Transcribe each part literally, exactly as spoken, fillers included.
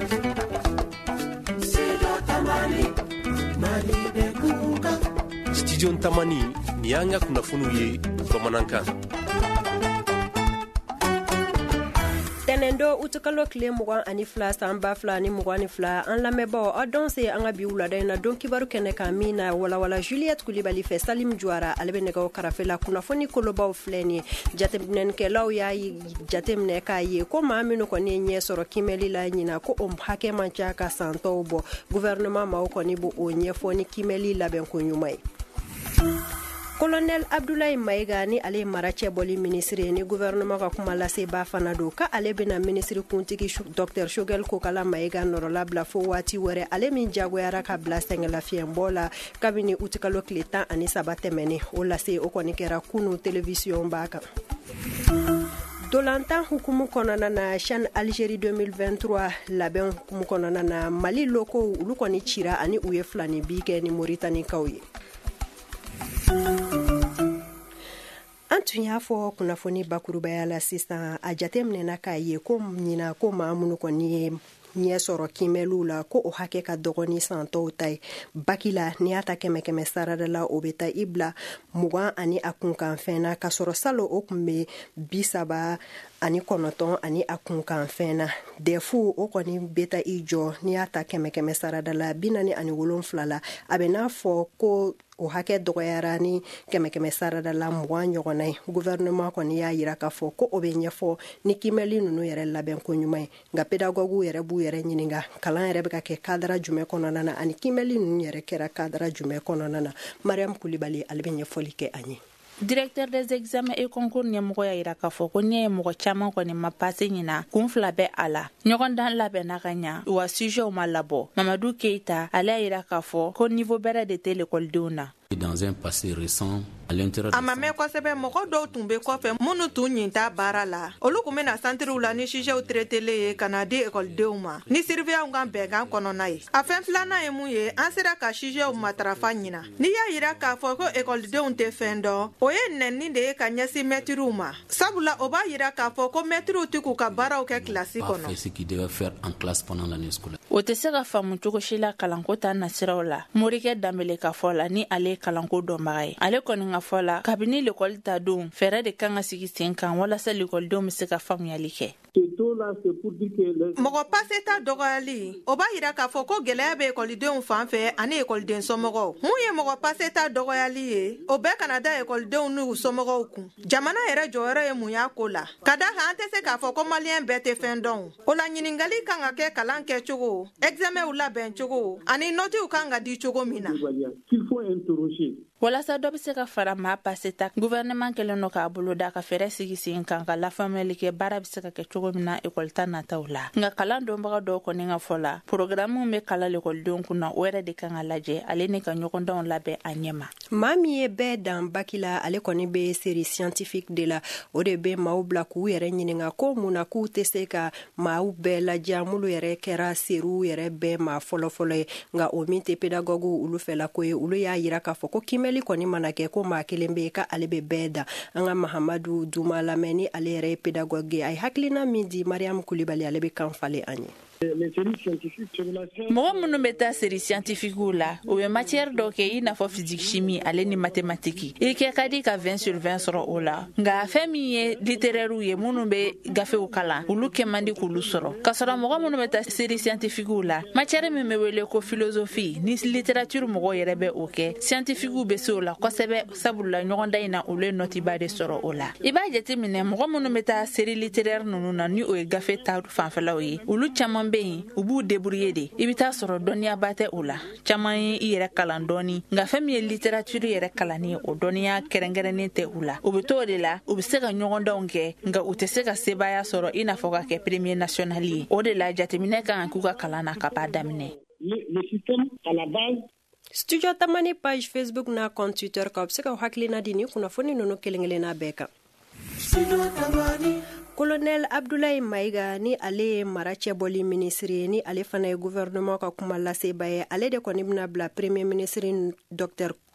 Studio Tamani ni an ka kunnafoniw ye bamanankan. Tenendo utukalo kile mugan ani fila san ba fila ni mugan ni fila an lamɛnbaaw a dɔn se an ka bi wulada in na don kibaru kɛnɛ kan min na walawala Juliette Kulibali fɛ Salim Juara ale bɛ nɛgɛw karafe la kunnafoni kolobaw filɛ ni ye jateminɛkɛlaw y'a jateminɛ k'a ye ko maa minnu kɔni ye ɲɛ sɔrɔ kimɛli la ɲina ko o hakɛ man ca ka santɔw bɔ gouvernement maaw kɔni b'o ɲɛfɔ ni kimɛli labɛnko ɲuman ye. Colonel Abdoulaye Maïga ni ale mara cɛbɔli ministre ni gouvernement ka kuma lase ba fana do ka ale bena ministre kuntigi Dr Shogel Kokala Maïga nɔrɔla bila fo waati wɛrɛ ale min jagoyara ka bila sɛngɛla fiɲɛbɔ la kabini utikalo tile tan ani saba tɛmɛni o lase o kɔni kɛra kunu television b'a kan. Dolantan hukumu kɔnɔna na CHAN Algérie deux mille vingt-trois labɛn hukumu kɔnɔna na Mali loko ulu kɔni cira ani u ye filani bi kɛ ni Mauritaniekaw ye. An tun y'a fɔ kunnafoni bakurubaya la sisan a jateminɛna k'a ye ko ɲina ko maa minnu kɔni ye ɲɛ sɔrɔ kimɛliw la ko o hakɛ ka dɔgɔ ni san tɔw ta ye baki la n'i y'a ta kɛmɛ kɛmɛ sarada la o bɛ taa i bila mugan ani a kunkan fɛn na ka sɔrɔ salo o tun bɛ bi saba ani kɔnɔntɔn ani a kunkan fɛn na dɛfu o kɔni bɛ taa i jɔ n'i y'a ta kɛmɛ kɛmɛ sarada la bi naani ani wolonfila la a bɛ n'a fɔ ko o hakɛ dɔgɔyara ni kɛmɛ kɛmɛ sarada la mugan ɲɔgɔnna ye gouvernement kɔni y'a yira k'a fɔ ko o bɛ ɲɛfɔ ni kimɛli ninnu yɛrɛ labɛn ko ɲuman ye nka pédagogues yɛrɛ b'u yɛrɛ ɲininka kalan yɛrɛ bɛ ka kɛ cadre jumɛn kɔnɔna na ani kimɛli ninnu yɛrɛ kɛra cadre jumɛn kɔnɔna na Mariam Kulibali ale bɛ ɲɛfɔli kɛ an ye. Directeur des examens et concours ɲɛmɔgɔ y'a yira k'a fɔ ko ne ye mɔgɔ caman kɔni ma passe ɲina kun fila bɛ a la ɲɔgɔndan labɛnna ka ɲa wa sujetw ma labɔ Mamadou Keita ale y'a yira k'a fɔ ko niveau bɛrɛ de tɛ l'écoledenw na. Dans un passé récent, à l'intérieur a ma mɛn kosɛbɛ mɔgɔ dɔw tun bɛ kɔfɛ minnu tun ɲinta baara la olu tun bɛna santeriw la ni sujɛw traitele ye ka na di ekɔlidenw ma ni surveillanw ka bɛnkan kɔnɔna ye a fɛn filanan ye mun ye an sera ka sujɛw matarafa ɲina n'i y'a yira k'a fɔ ko ekɔlidenw tɛ fɛn dɔn o ye nɛnni de ye ka ɲɛsin mɛtiriw ma sabula o b'a yira k'a fɔ ko mɛtiriw tɛ k'u ka baaraw kɛ kilasi kɔnɔ o tɛ se ka faamu cogo si la kalanko ta nasiraw la Morikɛ Dambele ka fɔ la ni ale kalanko dɔnbaga ye ale kɔni ka fɔ la kabini l'école ta don fɛɛrɛ de kan ka sigi sen kan walasa l'écoledenw bɛ se ka faamuyali kɛ. mɔgɔ pase ta dɔgɔyali o b'a yira k'a fɔ ko gɛlɛya bɛ ekɔlidenw fan fɛ ani ekɔliden somɔgɔw mun ye mɔgɔ pase ta dɔgɔyali ye o bɛɛ kana da ekɔlidenw n'u somɔgɔw kun jamana yɛrɛ jɔyɔrɔ ye mun y'a ko la ka da kan an tɛ se k'a fɔ ko maliyɛn bɛɛ tɛ fɛn dɔn o la ɲiningali kan ka kɛ kalan kɛcogo examenw labɛn cogo ani notiw kan ka di cogo min na. walasa dɔ bɛ se ka fara maa pase ta gouvernement kɛlen don k'a bolo da ka fɛɛrɛ sigi sen kan ka lafaamuyali kɛ baara bɛ se ka kɛ cogo min na ekɔli ta nataw la nka kalan dɔnbaga dɔw kɔni ka fɔ la programme bɛ kalan ekɔlidenw kunna o yɛrɛ de kan ka lajɛ ale ni ka ɲɔgɔndanw labɛn a ɲɛma. maa min ye bɛɛ dan baki la ale kɔni bɛ série scientifique de la o de bɛ maaw bila k'u yɛrɛ ɲininka ko mun na k'u tɛ se ka maaw bɛɛ ladiya minnu yɛrɛ kɛra seriw yɛrɛ bɛɛ maa fɔlɔfɔlɔ ye nka o min tɛ pédagogues olu fɛla ko ye olu y'a yira k'a fɔ ko kimɛli kɔni mana kɛ ko maa kelen bɛ yen ka ale bɛ bɛɛ da an ka Mahamadu Duma lamɛn ni ale yɛrɛ ye pédagogue ye a ye hakilina min di Mariam Kulibali ale bɛ kan falen an ye. mɔgɔ minnu bɛ taa série scientifique la o bɛ matière dɔ kɛ i n'a fɔ physique chimie ale ni mathématique i kɛ ka di ka vingt sur vingt sɔrɔ o la nka fɛn min ye littéraire ye minnu bɛ gafew kalan olu kɛ man di k'olu sɔrɔ ka sɔrɔ mɔgɔ minnu bɛ taa série scientifique la matière min bɛ wele ko philosophie ni littérature mɔgɔ yɛrɛ bɛ o kɛ scientifique bɛ se o la kosɛbɛ sabula ɲɔgɔndan in na olu ye notiba de sɔrɔ o la i b'a jateminɛ mɔgɔ minnu bɛ taa série littéraire ninnu na ni o ye gafe ta fanfɛlaw ye olu caman bɛ yen u b'u débrouiller de i bɛ taa sɔrɔ dɔnniyaba tɛ o la caman ye i yɛrɛ kalan dɔɔni nka fɛn min ye littérature yɛrɛ kalanni o dɔnniya kɛrɛnkɛrɛnnen tɛ u la o bɛ to de la u bɛ se ka ɲɔgɔndanw kɛ nka u tɛ se ka sebaya sɔrɔ i n'a fɔ ka kɛ premier national ye o de la jateminɛ kan k'u ka kalan na ka b'a daminɛ. Studio Tamani page Facebook na compte Twitter ka bɛ se ka hakilina di ni kunnafoni ninnu kelen-kelenna bɛɛ kan. Colonel Abdoulaye Maïga ni ale mara cɛbɔli ministre ni ale fana ye gouvernement ka kuma laseba ye ale de kɔni bɛna bila premier ministre Dr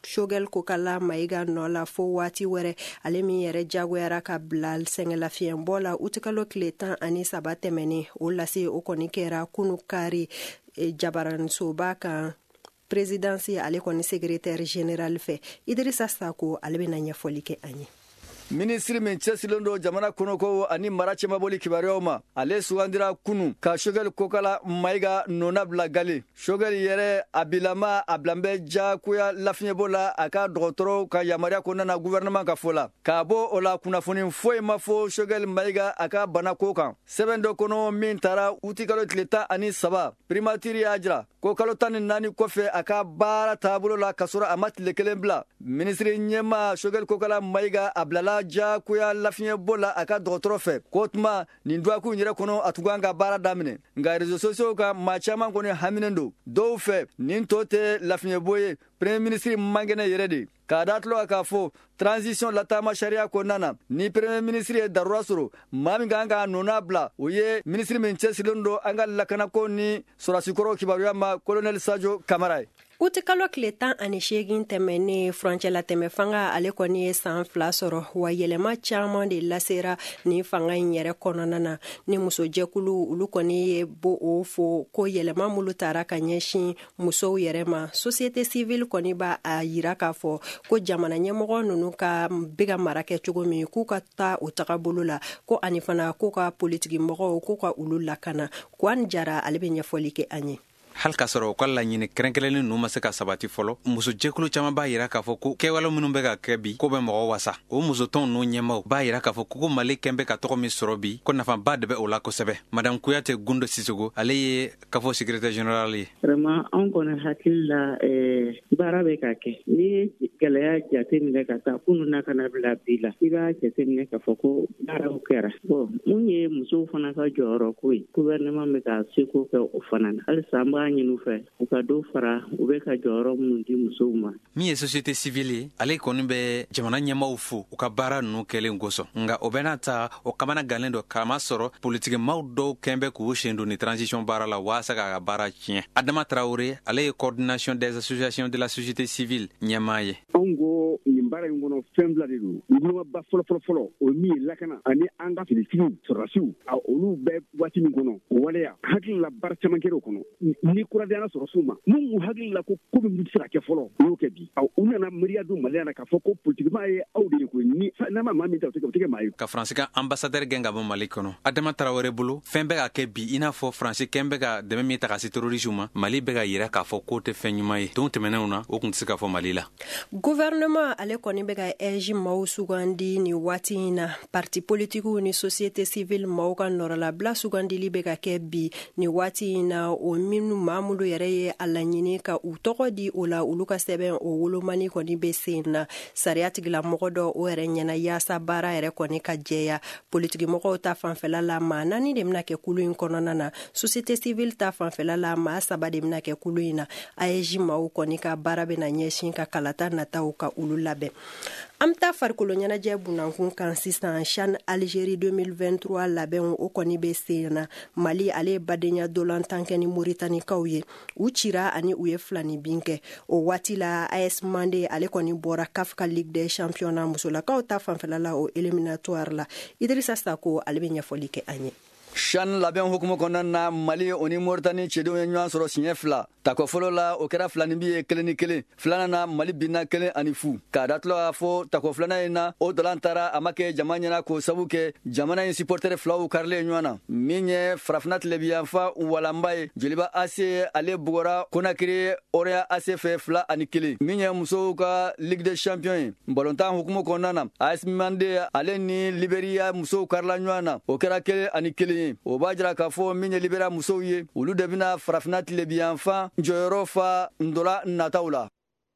Shogel Kokala Maiga Nola fo waati wɛrɛ ale min yɛrɛ jagoyara ka bila sɛngɛla fiɲɛbɔ la utikalo tile tan ani saba tɛmɛnen o lase o kɔni kɛra kunu kari e, jabaransoba kan présidence ale kɔni secrétaire général fɛ Idrissa Sako ale bɛna ɲɛfɔli kɛ an ye. Ministri min cɛsilen don jamana kɔnɔ ko ani mara cɛmaboli kibaruyaw ma ale sugandira kunu ka Shogel Kokala Maiga nɔna bila gale. Shogel yɛrɛ a bilama a bilanbɛ jagoya lafiɲɛbɔ la a ka dɔgɔtɔrɔw ka yamaruya kɔnɔna na gouvernement ka fɔ la k'a bɔ o la kunnafoni foyi ma fɔ Shogel Maiga a ka bana ko kan. Sɛbɛn dɔ kɔnɔ min taara utikalo tile tan ani saba primatire y'a jira ko kalo tan ni naani kɔfɛ a ka baara taabolo la ka sɔrɔ a ma tile kelen bila. Ministri ɲɛma Shogel Kokala Maiga a bilala jagoya lafiɲɛbɔ la a ka dɔgɔtɔrɔ fɛ ko tuma nin duwaku yɛrɛ kɔnɔ a tugu an ka baara daminɛ nka réseaux sociaux ka maa caman kɔni haminen don dɔw fɛ nin tɔ tɛ lafiɲɛbɔ ye premier ministre mangɛnɛ yɛrɛ de k'a da tulo k'a fɔ transition lataama sariya kɔnɔna na ni premier ministre ye darura sɔrɔ maa min kan k'a nɔna bila o ye ministre min cɛsilen don an ka lakanako ni sɔrɔsikɔrɔ kibaruya ma colonel Sajo Kamara ye. Utikalo tile tan ani seegin tɛmɛnen furancɛla tɛmɛ fanga ale kɔni ye san fila sɔrɔ wa yɛlɛma caman de lasera ni fanga in yɛrɛ kɔnɔna na ni musojɛkulu olu kɔni ye bo o fo ko yɛlɛma mulu taara ka ɲɛsin musow yɛrɛ ma société civile kɔni b'a a yira k'a fɔ ko jamana ɲɛmɔgɔ ninnu ka bɛ ka mara kɛ cogo min k'u ka taa o tagabolo la ko ani fana k'u ka politiki mɔgɔw k'u ka olu lakana Kwan Jara ale bɛ ɲɛfɔli kɛ an ye. hal ka sɔrɔ u ka laɲini kɛrɛnkɛrɛnlen ninnu ma se ka sabati fɔlɔ muso jɛkulu caman b'a yira k'a fɔ ko kɛwale minnu bɛ ka kɛ bi ko bɛ mɔgɔ wasa o musotɔn n'u ɲɛmaw b'a yira k'a fɔ ko Mali kɛn bɛ ka tɔgɔ min sɔrɔ bi ko nafaba de bɛ o la kosɛbɛ. Madame Kuyate Gundo Sissogo ale ye kafo secrétaire général ye. Vraiment an kɔni hakili la baara bɛ ka kɛ ni gɛlɛya jate minɛ ka taa kunu na kana bila bi la i b'a jate minɛ k'a fɔ ko baaraw kɛra bon mun ye musow fana ka jɔyɔrɔ ko ye gouvernement bɛ ka seko kɛ o fana na halisa an b'a ɲini u fɛ u ka dɔ fara u bɛ ka jɔyɔrɔ minnu di musow ma. Min ye société civile ye ale kɔni bɛ jamana ɲɛmaaw fo u ka baara ninnu kɛlen kosɔn nka o bɛna ta o kamana galen dɔ kama sɔrɔ politiki maaw dɔw kɛn bɛ k'u sen don ni transition baara la waasa k'a ka baara tiɲɛ. Adama Traoré ale ye coordination des associations de la société civile ɲɛmaa ye. Anw ko nin baara in kɔnɔ fɛn fila de don ɲɛmaaba fɔlɔfɔlɔ o min ye lakana ani an ka finitigiw sɔrɔdasiw a olu bɛ waati min kɔnɔ o waleya hakili la baara caman kɛra o kɔnɔ ni kuradenya sɔrɔsiw ma mun hakili la ko ko min bɛ se ka kɛ fɔlɔ o y'o kɛ bi u nana miiriya don Maliya la k'a fɔ ko politikimaa ye aw de ye ko ni n'a ma maa min ta o tɛ kɛ maa ye. Ka Faransi ka ambassadeur gɛn ka bɔ Mali kɔnɔ Adama Traoré bolo fɛn bɛ ka kɛ bi i n'a fɔ Faransi kɛn bɛ ka dɛmɛ min ta ka se terrorisme ma Mali bɛ ka yira k'a fɔ k'o tɛ fɛn ɲuman ye don tɛmɛnenw na o tun tɛ se ka fɔ Mali la. Gouvernement ale kɔni bɛ ka ɛji maaw sugandi ni waati in na parti politikiw ni société civile maaw ka nɔrɔlabila sugandili bɛ ka kɛ bi ni waati in na o minnu maa minnu yɛrɛ ye a laɲini ka u tɔgɔ di o la olu ka sɛbɛn o wolomani kɔni bɛ sen na sariya tigilamɔgɔ dɔ o yɛrɛ ɲɛna yaasa baara yɛrɛ kɔni ka jɛya politiki mɔgɔw ta fanfɛla la maa naani de bɛna kɛ kulu in kɔnɔna na société civile ta fanfɛla la maa saba de bɛna kɛ kulu in na A E J maaw kɔni ka baara bɛna ɲɛsin ka kalata nataw ka olu labɛn. An bɛ taa farikolo ɲɛnajɛ bunankun kan sisan CHAN Algérie deux mille vingt-trois labɛnw o kɔni bɛ sen na Mali ale badenya dolantan kɛ ni Mauritaniekaw ye u cira ani u ye filani bin kɛ o waati la A S Mande ale kɔni bɔra C A F ka Ligue des Championnats musolakaw ta fanfɛla la o éliminatoire la Idrissa Sako ale bɛ ɲɛfɔli kɛ an ye. CHAN labɛn hukumu kɔnɔna na Mali o ni Mauritanie cɛdenw ye ɲɔgɔn sɔrɔ siɲɛ fila takɔ fɔlɔ la o kɛra filani bi ye kelen ni kelen filanan na Mali binna kelen ani fu k'a datulɔ k'a fɔ takɔ filanan in na o dolan taara a ma kɛ jama ɲɛna k'o sabu kɛ jamana in supporter filaw karilen ɲɔgɔn na min ye farafina tilebiyanfa walanba ye joliba A C ale bugɔra Konakiri Orea A C fɛ fila ani kelen min ye musow ka Ligue des Champions ye balontan hukumu kɔnɔna na A S Mande ale ni Liberia musow karila ɲɔgɔn na o kɛra kelen ani kelen o b'a jira k'a fɔ min ye Libéria musow ye olu de bɛna farafina tilebiyanfan jɔyɔrɔ fa ndola nataw la.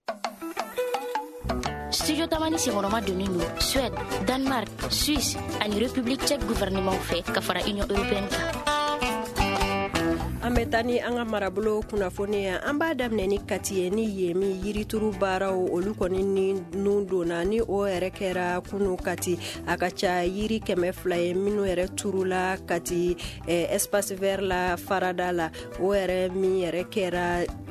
Studio Tamani senkɔrɔma donnen don Suède, Danemark, Suisse ani République tchèque gouvernement fɛ ka fara Union européenne kan. An bɛ taa ni an ka marabolo kunnafoni ye an b'a daminɛ ni Kati ye ni Yemi yirituru baaraw olu kɔni ni nun donna ni o yɛrɛ kɛra kunu Kati a ka ca yiri kɛmɛ fila ye minnu yɛrɛ turula Kati eh, espace vert la farada la o yɛrɛ min yɛrɛ kɛra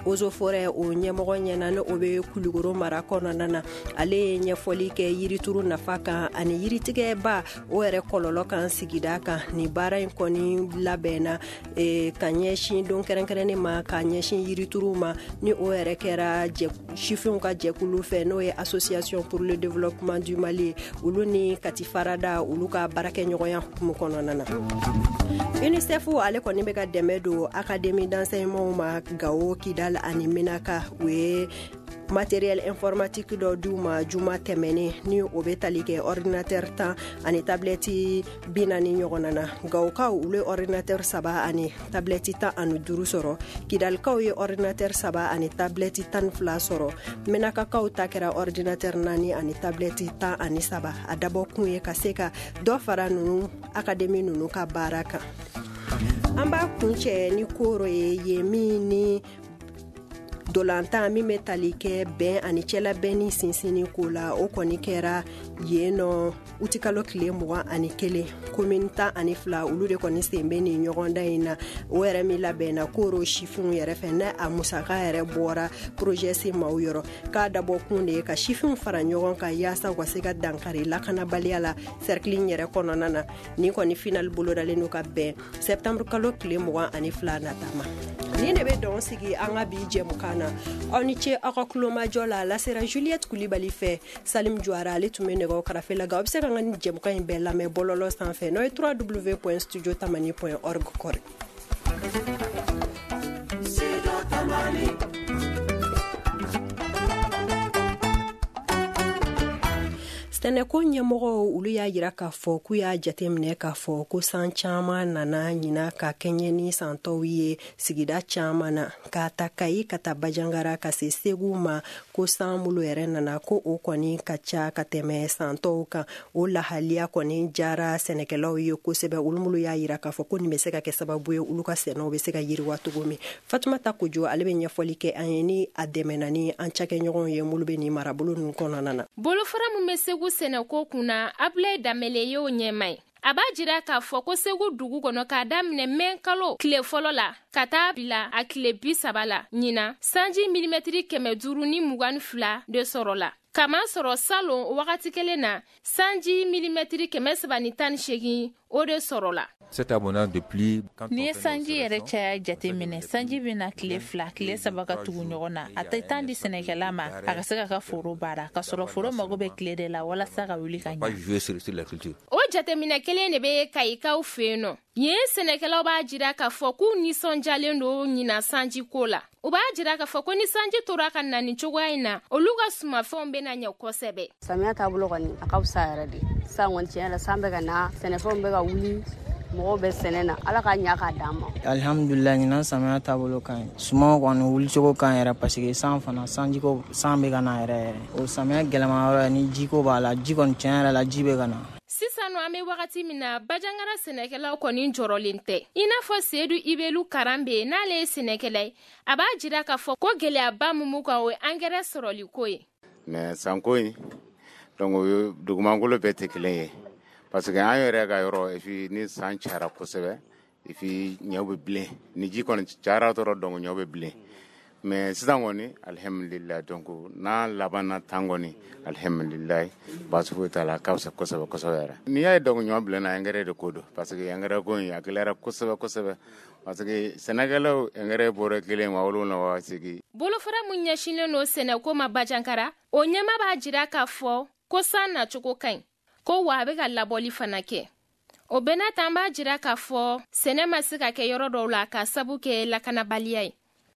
ozo fore o ɲɛmɔgɔ ɲɛna ni o be Kulukoro mara kɔnɔna na. Ale ye ɲɛfɔli kɛ yirituru nafa kan ani yiritigɛba o yɛrɛ kɔlɔlɔ kan sigida kan. Ni baara in kɔni labɛnna e, ka ɲɛsin don kɛrɛnkɛrɛnnen ma ka ɲɛsin yirituru ma ni o yɛrɛ kɛra sifinw ka jɛkulu fɛ n'o ye Association pour le développement du Mali. Olu ni Kati Farada olu ka baarakɛ ɲɔgɔnya hukumu kɔnɔna na. UNICEF ale kɔni bɛ ka dɛmɛ don Académie d'enseignement ma Gao, Kidal ani Menaka. U ye matériel informatique dɔ d'u ma juma tɛmɛnen ni o bɛ tali kɛ ordinateur tan ani tablette bi naani ɲɔgɔnna na. Gawokaw olu ye ordinateur saba ani tablette tan ani duuru sɔrɔ. Kidalikaw ye ordinateur saba ani tablette tan ni fila sɔrɔ. Menakakaw ta kɛra ordinateur naani ani tablette tan ani saba. A dabɔ kun ye ka se ka dɔ fara nunu Académie nunu ka baara kan. An b'a kuncɛ ni koro ye ye min ni dolantan min bɛ tali kɛ bɛn ani cɛlabɛn ni sinsinni ko la o kɔni kɛra yen nɔ utikalo tile mugan ani kelen komini tan ani fila olu de kɔni sen bɛ nin ɲɔgɔndan in na o yɛrɛ min labɛnna koro sifinw yɛrɛ fɛ ne a musaka yɛrɛ bɔra projet se maaw yɔrɔ k'a dabɔ kun de ye ka sifinw fara ɲɔgɔn kan yaasa u ka se ka dankari lakanabaliya la cercle yɛrɛ kɔnɔna na ni kɔni final bolodalen n'u ka bɛn septembre kalo tile mugan ani fila nata ma. Ni ne bɛ dɔn sigi an ka bi jɛmukan na aw ni ce aw ka kulomajɔ la lasera Juliette Kulibali fɛ Salim Juara ale tun bɛ nɛgɛw karafe la. Aw bɛ se ka nin jɛmukan in bɛɛ lamɛn bɔlɔlɔ sanfɛ n'o ye w w w point studio tamani point org kɔrɔ. Sɛnɛko ɲɛmɔgɔw olu y'a yira k'a fɔ k'u y'a jateminɛ k'a fɔ ko san caman nana ɲina ka kɛɲɛ ni san tɔw ye sigida caman na k'a ta Kayi ka taa Bajangara ka se Segu ma ko san bolo yɛrɛ nana ko o kɔni ka ca ka tɛmɛ san tɔw kan. O lahaliya kɔni jara sɛnɛkɛlaw ye kosɛbɛ. Olu mulu y'a yira k'a fɔ ko nin bɛ se ka kɛ sababu ye olu ka sɛnɛw bɛ se ka yiriwa cogo min. Fatumata Kojo ale bɛ ɲɛfɔli kɛ an ye ni a dɛmɛna ni an cakɛɲɔgɔnw ye mulu bɛ nin marabolo ninnu kɔnɔna na. Bolofara mun bɛ Segu sɛnɛko kunna Ablaye Damele ye o ɲɛma ye. A b'a jira k'a fɔ ko Segu dugu kɔnɔ k'a daminɛ mɛn kalo tile fɔlɔ la ka taa bila a tile bi saba la ɲina sanji milimetiri kɛmɛ duuru ni mugan ni fila de sɔrɔla. Kama sɔrɔ salon wagati kelen na sanji milimetiri kɛmɛ saba ni tan ni seegin o de sɔrɔla. Ni ye sanji yɛrɛ caya jate minɛ sanji bɛna tile fila tile saba ka tugu ɲɔgɔn na a tɛ tan di sɛnɛkɛla ma a ka se ka ka foro baara ka sɔrɔ foro mago bɛ tile de la walasa ka wuli ka ɲɛ. O jateminɛ kelen de bɛ Kayikaw fɛ yen nɔ. Yen sɛnɛkɛlaw b'a jira k'a fɔ k'u nisɔndiyalen don ɲina sanji ko la. U b'a jira k'a fɔ ko ni sanji tora ka na nin cogoya in na olu ka sumafɛnw bɛna ɲɛ kosɛbɛ. Samiya taabolo kɔni a ka fisa yɛrɛ de. San kɔni tiɲɛ yɛrɛ san bɛ ka na sɛnɛfɛnw bɛ ka wuli mɔgɔw bɛ sɛnɛ na ala ka ɲa k'a d'an ma. Alhamdulillah ɲinan samiya taabolo ka ɲi sumaw kɔni wulicogo ka ɲi yɛrɛ paseke san fana sanjiko san bɛ ka na yɛrɛ yɛrɛ o samiya gɛlɛma yɔrɔ ni jiko b'a la ji kɔni tiɲɛ yɛrɛ la ji bɛ ka na. Sisan nɔ an bɛ wagati min na Bajangara sɛnɛkɛlaw kɔni jɔrɔlen tɛ. I n'a fɔ Seydou Ibelu Karambe n'ale ye sɛnɛkɛla ye a b'a jira k'a fɔ ko gɛlɛyaba mun b'u kan o ye angɛrɛ sɔrɔli ko ye. Mais sanko in donc dugumankolo bɛɛ tɛ kelen ye. Parce que an yɛrɛ ka yɔrɔ et puis ni san cayara kosɛbɛ et puis ɲɛw bɛ bilen ni ji kɔni cayara dɔrɔn donc ɲɛw bɛ bilen mais sisan kɔni alhamdulillah donc n'an labanna tan kɔni alhamdulillah baasi foyi t'a la a ka fisa kosɛbɛ kosɛbɛ yɛrɛ. N'i y'a ye donc ɲɔ bilenna engrais de ko don parce que engrais ko in a gɛlɛyara kosɛbɛ kosɛbɛ parce que sɛnɛkɛlaw engrais bɔrɛ kelen wa wolonwula wa seegin. Bolofara mun ɲɛsinnen don sɛnɛko ma Bajankara o ɲɛma b'a jira k'a fɔ ko san nacogo ka ɲi. Ko wa a bɛ ka labɔli fana kɛ. O bɛɛ n'a ta an b'a jira k'a fɔ sɛnɛ ma se ka kɛ yɔrɔ dɔw la ka sabu kɛ lakanabaliya ye.